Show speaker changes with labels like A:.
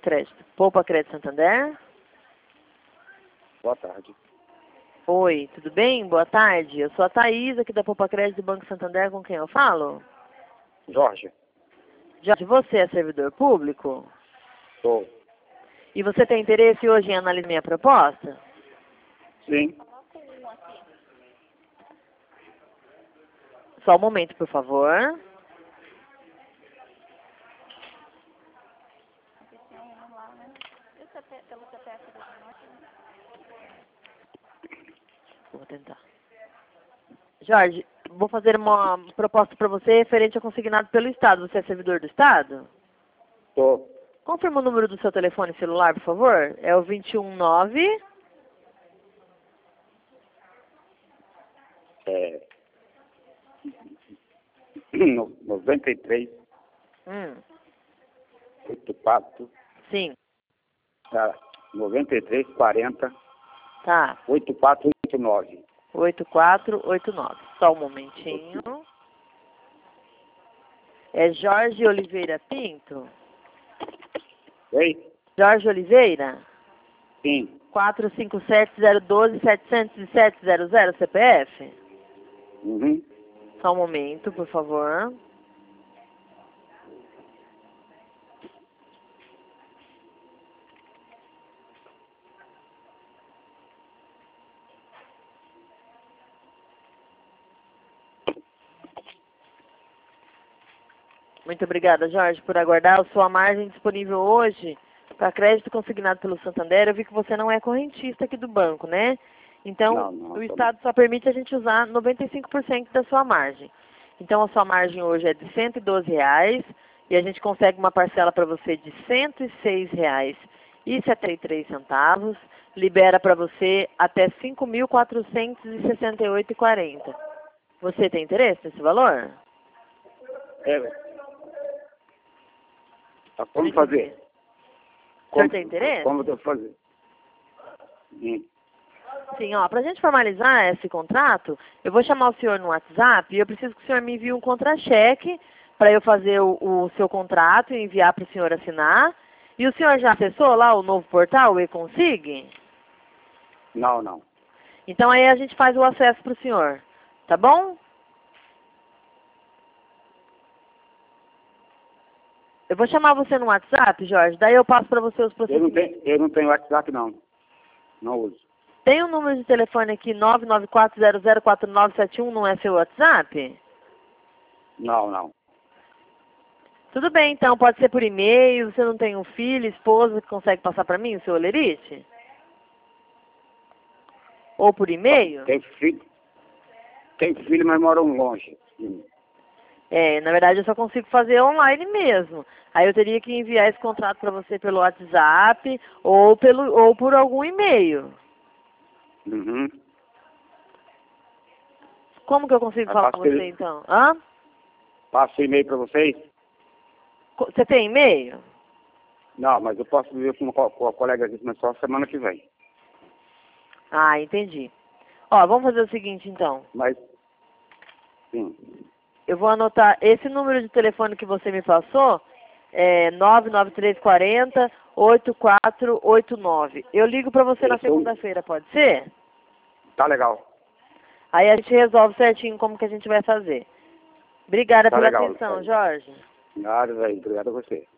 A: Crédito. Poupa Crédito Santander.
B: Boa tarde.
A: Oi, tudo bem? Boa tarde. Eu sou a Thaís, aqui da Poupa Crédito do Banco Santander, com quem eu falo?
B: Jorge.
A: Jorge, você é servidor público?
B: Sou.
A: E você tem interesse hoje em analisar minha proposta?
B: Sim.
A: Só um momento, por favor. Vou tentar. Jorge, vou fazer uma proposta para você referente a consignado pelo Estado. Você é servidor do Estado?
B: Sou.
A: Confirma o número do seu telefone celular, por favor. É o 219...
B: É... 93, 84,
A: Sim,
B: 93, 40,
A: tá.
B: 8489.
A: 8489. Só um momentinho. É Jorge Oliveira Pinto?
B: Oi?
A: Jorge Oliveira?
B: Sim.
A: 457-012-707-00 CPF?
B: Uhum.
A: Só um momento, por favor. Muito obrigada, Jorge, por aguardar. A sua margem disponível hoje para crédito consignado pelo Santander. Eu vi que você não é correntista aqui do banco, né? Então,
B: Não,
A: o Estado só permite a gente usar 95% da sua margem. Então, a sua margem hoje é de R$ 112 e a gente consegue uma parcela para você de R$ 106,73. Libera para você até R$ 5.468,40. Você tem interesse nesse valor?
B: É. Tá, como
A: Muito
B: fazer?
A: bem. O senhor tem interesse?
B: Como eu devo fazer?
A: Sim, ó, pra gente formalizar esse contrato, eu vou chamar o senhor no WhatsApp e eu preciso que o senhor me envie um contra-cheque para eu fazer o seu contrato e enviar para o senhor assinar. E o senhor já acessou lá o novo portal, o eConsig?
B: Não, não.
A: Então aí a gente faz o acesso para o senhor, tá bom? Eu vou chamar você no WhatsApp, Jorge, daí eu passo para você os procedimentos.
B: Eu não tenho WhatsApp, não. Não uso.
A: Tem um número de telefone aqui, 994004971, não é seu WhatsApp?
B: Não, não.
A: Tudo bem, então, pode ser por e-mail, você não tem um filho, esposa que consegue passar para mim, o seu Olerite? Ou por e-mail?
B: Tem filho, mas moram longe.
A: É, na verdade eu só consigo fazer online mesmo. Aí eu teria que enviar esse contrato para você pelo WhatsApp ou por algum e-mail.
B: Uhum.
A: Como que eu consigo falar com você, então? Hã?
B: Passo e-mail para vocês?
A: Você tem e-mail?
B: Não, mas eu posso ver com a colega aqui, mas só semana que vem.
A: Ah, entendi. Ó, vamos fazer o seguinte, então.
B: Mas, sim.
A: Eu vou anotar esse número de telefone que você me passou, é 99340-8489. Eu ligo para você na segunda-feira, pode ser?
B: Tá legal.
A: Aí a gente resolve certinho como que a gente vai fazer. Obrigada
B: Tá
A: pela
B: legal.
A: atenção, Jorge.
B: Nada, velho. Obrigado a você.